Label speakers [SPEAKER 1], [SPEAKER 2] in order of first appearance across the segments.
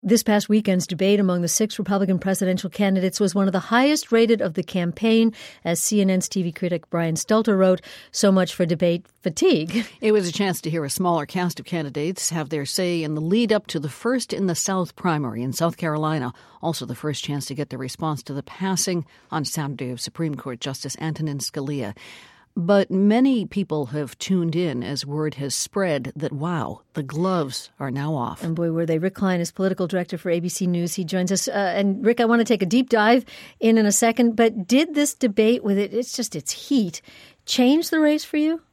[SPEAKER 1] This past weekend's debate among the 6 Republican presidential candidates was one of the highest rated of the campaign, as CNN's TV critic Brian Stelter wrote. So much for debate fatigue.
[SPEAKER 2] It was a chance to hear a smaller cast of candidates have their say in the lead up to the First in the South primary in South Carolina. Also the first chance to get the response to the passing on Saturday of Supreme Court Justice Antonin Scalia. But many people have tuned in as word has spread that, wow, the gloves are now off.
[SPEAKER 1] And boy, were they. Rick Klein is political director for ABC News. He joins us. And Rick, I want to take a deep dive in a second. But did this debate with its heat, change the race for you?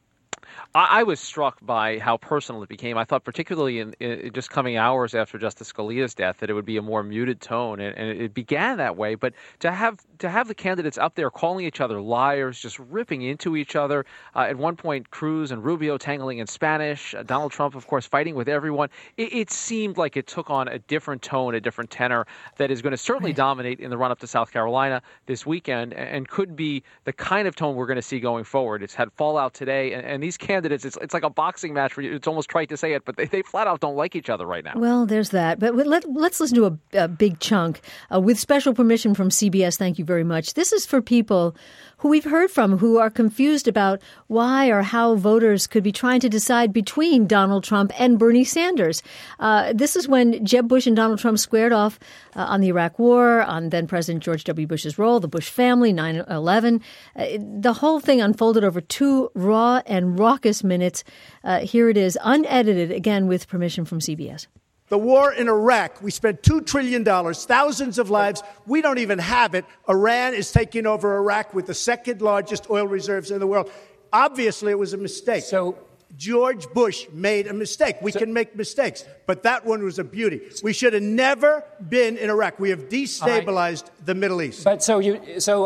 [SPEAKER 3] I was struck by how personal it became. I thought particularly in just coming hours after Justice Scalia's death that it would be a more muted tone, and it began that way. But to have the candidates up there calling each other liars, just ripping into each other, at one point Cruz and Rubio tangling in Spanish, Donald Trump, of course, fighting with everyone, it seemed like it took on a different tone, a different tenor that is going to certainly dominate in the run-up to South Carolina this weekend and could be the kind of tone we're going to see going forward. It's had fallout today, and these candidates, it's like a boxing match where it's almost trite to say it, but they flat out don't like each other right now.
[SPEAKER 1] Well, there's that. But let's listen to a big chunk with special permission from CBS. Thank you very much. This is for people who we've heard from who are confused about why or how voters could be trying to decide between Donald Trump and Bernie Sanders. This is when Jeb Bush and Donald Trump squared off on the Iraq War, on then President George W. Bush's role, the Bush family, 9/11. The whole thing unfolded over 2 raw and raucous minutes. Here it is, unedited, again with permission from CBS.
[SPEAKER 4] The war in Iraq, we spent $2 trillion, thousands of lives. We don't even have it. Iran is taking over Iraq with the second largest oil reserves in the world. Obviously, it was a mistake. So George Bush made a mistake. We can make mistakes, but that one was a beauty. We should have never been in Iraq. We have destabilized the Middle East.
[SPEAKER 5] But so you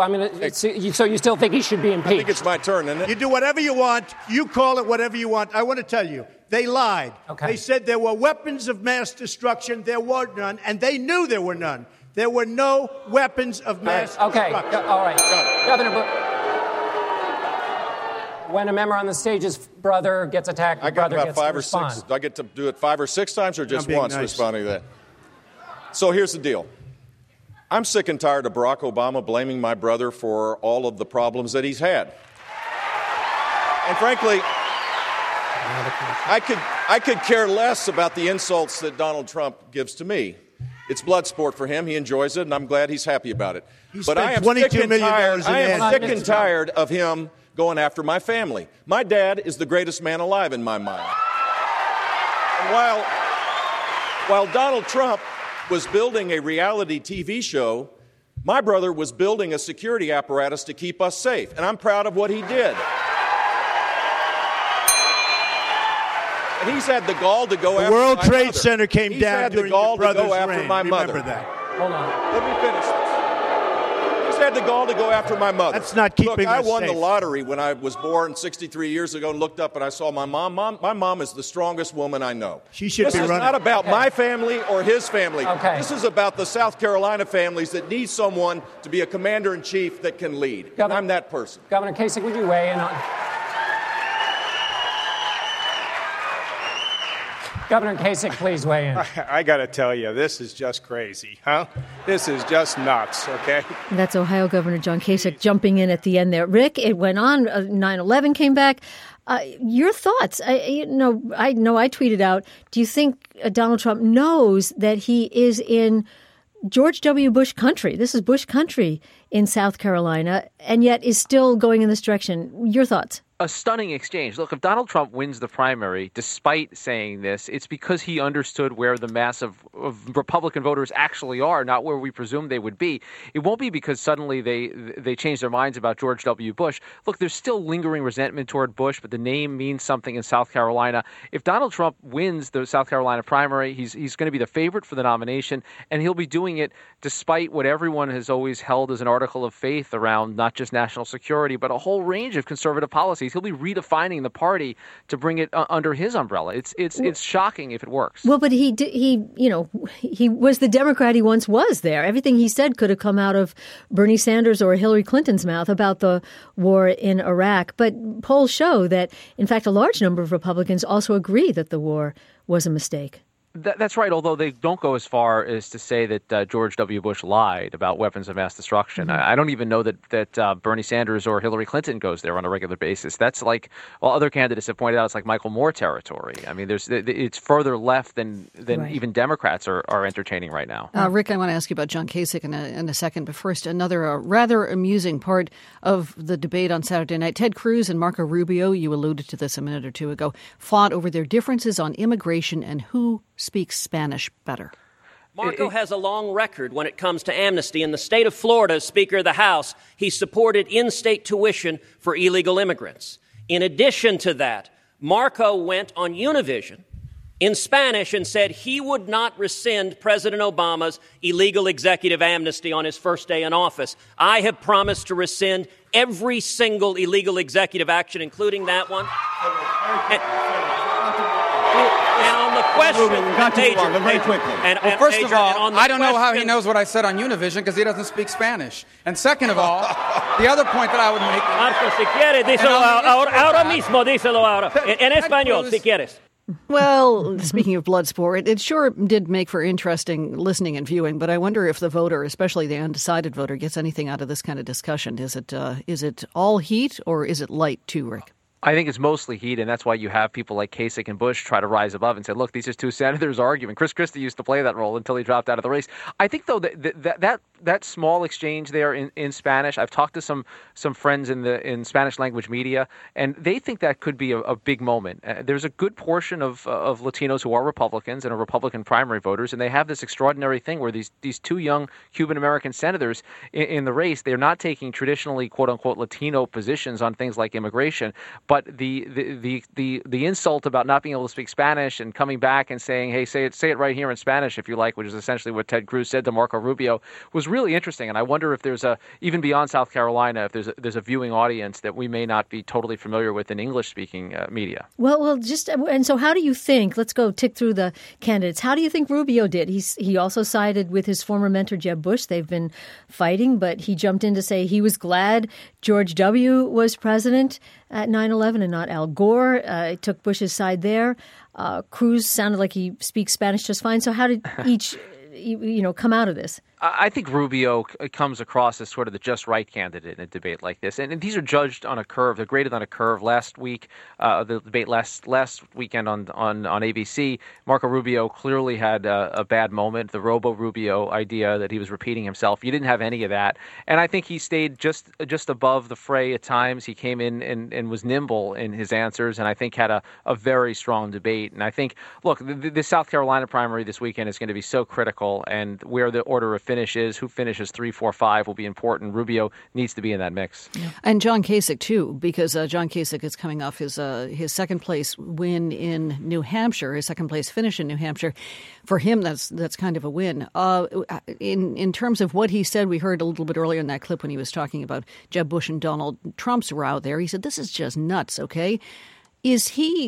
[SPEAKER 5] still think he should be impeached?
[SPEAKER 6] I think it's my turn, isn't it?
[SPEAKER 4] You do whatever you want. You call it whatever you want. I want to tell you, they lied.
[SPEAKER 5] Okay.
[SPEAKER 4] They said there were weapons of mass destruction. There were none, and they knew there were none. There were no weapons of mass destruction.
[SPEAKER 5] All right. Governor Bush. When a member on the stage's brother gets attacked,
[SPEAKER 6] I got about 5 or
[SPEAKER 5] 6.
[SPEAKER 6] Do I get to do it 5 or 6 times or just once responding to that? So here's the deal. I'm sick and tired of Barack Obama blaming my brother for all of the problems that he's had. And frankly, I could care less about the insults that Donald Trump gives to me. It's blood sport for him. He enjoys it, and I'm glad he's happy about it. But I am sick and tired of him going after my family. My dad is the greatest man alive in my mind. And while Donald Trump was building a reality TV show, my brother was building a security apparatus to keep us safe, and I'm proud of what he did. And he's had the gall to go after my mother.
[SPEAKER 4] The World Trade Center came down during your brother's reign.
[SPEAKER 6] Remember
[SPEAKER 4] that.
[SPEAKER 5] Hold on.
[SPEAKER 6] Let me finish this. He's had the gall to go after my mother.
[SPEAKER 4] That's not keeping us
[SPEAKER 6] I won
[SPEAKER 4] safe.
[SPEAKER 6] the lottery when I was born 63 years ago and looked up and I saw my mom. My mom is the strongest woman I know.
[SPEAKER 4] She should
[SPEAKER 6] this
[SPEAKER 4] be
[SPEAKER 6] running.
[SPEAKER 4] running.
[SPEAKER 6] This is not about my family or his family.
[SPEAKER 5] Okay.
[SPEAKER 6] This is about the South Carolina families that need someone to be a commander-in-chief that can lead.
[SPEAKER 5] Governor,
[SPEAKER 6] I'm that person.
[SPEAKER 5] Governor Kasich, would you weigh in on... Governor Kasich, please weigh in.
[SPEAKER 7] I got to tell you, this is just crazy, huh? This is just nuts, okay?
[SPEAKER 1] That's Ohio Governor John Kasich jumping in at the end there. Rick, it went on. 9/11 came back. Your thoughts? I know I tweeted out, do you think Donald Trump knows that he is in George W. Bush country? This is Bush country in South Carolina, and yet is still going in this direction. Your thoughts?
[SPEAKER 3] A stunning exchange. Look, if Donald Trump wins the primary, despite saying this, it's because he understood where the mass of Republican voters actually are, not where we presumed they would be. It won't be because suddenly they changed their minds about George W. Bush. Look, there's still lingering resentment toward Bush, but the name means something in South Carolina. If Donald Trump wins the South Carolina primary, he's going to be the favorite for the nomination, and he'll be doing it despite what everyone has always held as an article of faith around not just national security, but a whole range of conservative policies. He'll be redefining the party to bring it under his umbrella. It's shocking if it works.
[SPEAKER 1] Well, but he was the Democrat he once was there. Everything he said could have come out of Bernie Sanders or Hillary Clinton's mouth about the war in Iraq. But polls show that, in fact, a large number of Republicans also agree that the war was a mistake.
[SPEAKER 3] That's right, although they don't go as far as to say that George W. Bush lied about weapons of mass destruction. Mm-hmm. I don't even know that Bernie Sanders or Hillary Clinton goes there on a regular basis. That's like, well, other candidates have pointed out, it's like Michael Moore territory. I mean, it's further left than right. Even Democrats are entertaining right now.
[SPEAKER 2] Rick, I want to ask you about John Kasich in a second, but first, another rather amusing part of the debate on Saturday night. Ted Cruz and Marco Rubio, you alluded to this a minute or two ago, fought over their differences on immigration and who speaks Spanish better.
[SPEAKER 8] Marco has a long record when it comes to amnesty. In the state of Florida, as Speaker of the House, he supported in-state tuition for illegal immigrants. In addition to that, Marco went on Univision in Spanish and said he would not rescind President Obama's illegal executive amnesty on his first day in office. I have promised to rescind every single illegal executive action, including that one. And on the question,
[SPEAKER 9] very quickly.
[SPEAKER 10] Well, first of all, I don't know how he knows what I said on Univision because he doesn't speak Spanish. And second of all, the other point that I would make...
[SPEAKER 8] Marco, si quieres, díselo ahora mismo, díselo ahora. En español, si quieres.
[SPEAKER 2] Well, speaking of blood sport, it sure did make for interesting listening and viewing, but I wonder if the voter, especially the undecided voter, gets anything out of this kind of discussion. Is it all heat or is it light too, Rick?
[SPEAKER 3] I think it's mostly heat, and that's why you have people like Kasich and Bush try to rise above and say, look, these are two senators arguing. Chris Christie used to play that role until he dropped out of the race. I think, though, that small exchange there in Spanish, I've talked to some friends in Spanish language media, and they think that could be a big moment. There's a good portion of Latinos who are Republicans and are Republican primary voters, and they have this extraordinary thing where these two young Cuban-American senators in the race, they're not taking traditionally, quote-unquote, Latino positions on things like immigration, but the insult about not being able to speak Spanish and coming back and saying, hey, say it right here in Spanish if you like, which is essentially what Ted Cruz said to Marco Rubio, was really interesting. And I wonder if there's even beyond South Carolina, if there's a viewing audience that we may not be totally familiar with in English-speaking media.
[SPEAKER 1] Well, and so how do you think, let's go tick through the candidates, how do you think Rubio did? He also sided with his former mentor, Jeb Bush. They've been fighting, but he jumped in to say he was glad George W. was president at 9/11 and not Al Gore. Took Bush's side there. Cruz sounded like he speaks Spanish just fine. So how did each come out of this?
[SPEAKER 3] I think Rubio comes across as sort of the just right candidate in a debate like this. And these are judged on a curve. They're graded on a curve. Last week, the debate last weekend on ABC, Marco Rubio clearly had a bad moment. The Robo-Rubio idea that he was repeating himself. You didn't have any of that. And I think he stayed just above the fray at times. He came in and was nimble in his answers, and I think had a very strong debate. And I think, look, the South Carolina primary this weekend is going to be so critical, and where the order of finish is, who finishes 3, 4, 5 will be important. Rubio needs to be in that mix.
[SPEAKER 2] Yeah. And John Kasich, too, because John Kasich is coming off his second place win in New Hampshire, his second place finish in New Hampshire. For him, that's kind of a win. In terms of what he said, we heard a little bit earlier in that clip when he was talking about Jeb Bush and Donald Trump's row there. He said, this is just nuts, okay? Is he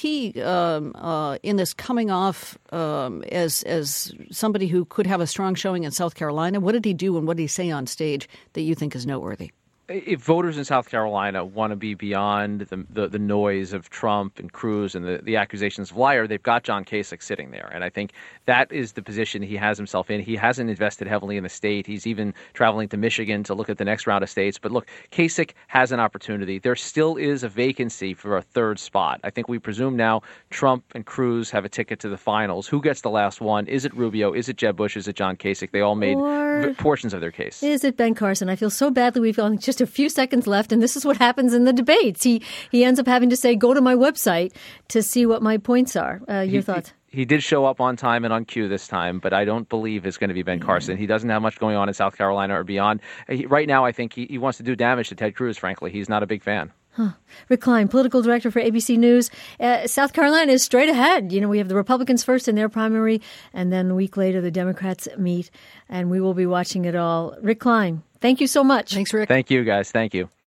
[SPEAKER 2] in this coming off as somebody who could have a strong showing in South Carolina? What did he do and what did he say on stage that you think is noteworthy?
[SPEAKER 3] If voters in South Carolina want to be beyond the noise of Trump and Cruz and the accusations of liar, they've got John Kasich sitting there. And I think that is the position he has himself in. He hasn't invested heavily in the state. He's even traveling to Michigan to look at the next round of states. But look, Kasich has an opportunity. There still is a vacancy for a third spot. I think we presume now Trump and Cruz have a ticket to the finals. Who gets the last one? Is it Rubio? Is it Jeb Bush? Is it John Kasich? They all made portions of their case.
[SPEAKER 1] Is it Ben Carson? I feel so badly. We've only just a few seconds left, and this is what happens in the debates. He ends up having to say, go to my website to see what my points are. Your thoughts?
[SPEAKER 3] He did show up on time and on cue this time, but I don't believe it's going to be Ben Carson. He doesn't have much going on in South Carolina or beyond. Right now, I think he wants to do damage to Ted Cruz, frankly. He's not a big fan.
[SPEAKER 1] Rick Klein, political director for ABC News. South Carolina is straight ahead. We have the Republicans first in their primary, and then a week later the Democrats meet, and we will be watching it all. Rick Klein, thank you so much.
[SPEAKER 2] Thanks, Rick.
[SPEAKER 3] Thank you, guys. Thank you.